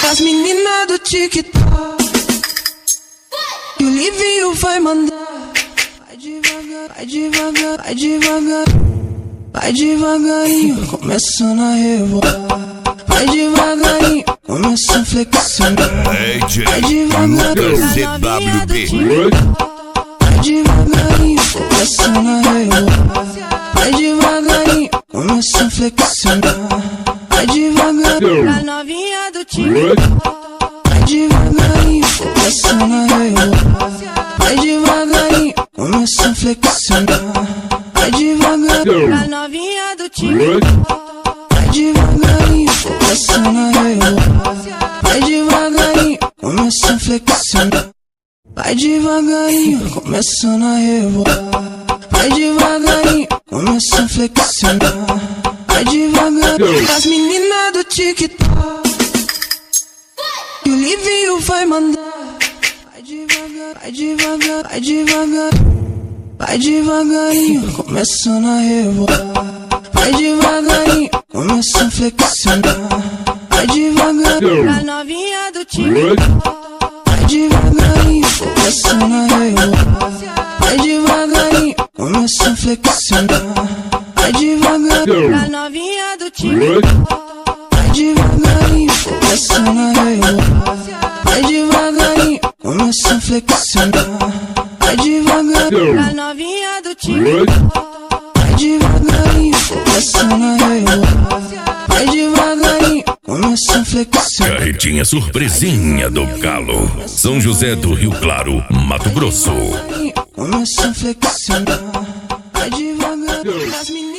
As meninas do TikTok e o Livinho vai mandar. Vai devagar, vai devagar, vai devagar. Vai devagarinho, começando a rebolar. Vai devagarinho, começa a flexionar. Vai devagarinho, CWB. vai devagarinho, começando a rebolar. Vai devagarinho, começa a flexionar. Vai devagarinho, A novinha do TikTok. vai devagarinho, começando a rebolar. Vai devagarinho, começa a flexionar. Vai devagarinho, A novinha do TikTok. vai devagarinho, começando a rebolar. Vai devagarinho, começa a flexionar. Vai devagarinho, começando a rebolar. Vai devagarinho, começa a flexionar. Vai devagarinho. As meninas do TikTok e o Livinho vai mandar. Vai devagar, vai devagar, vai devagar. Vai devagarinho, começando a rebolar. Vai devagarinho, começa a flexionar. Vai devagarinho, A novinha do TikTok. vai devagarinho, começando a rebolar. Vai devagarinho, começa a flexionar. Vai devagarinho, A novinha do TikTok. vai devagarinho, começando a rebolar. Vai devagarinho, começa a flexionar. Vai devagarinho, A novinha do TikTok. vai devagarinho, começando a rebolar. Vai devagarinho, começa a flexionar. Carretinha surpresinha do Galo. São José do Rio Claro, Mato Grosso. Começa a flexionar. Vai devagarinho. As meninas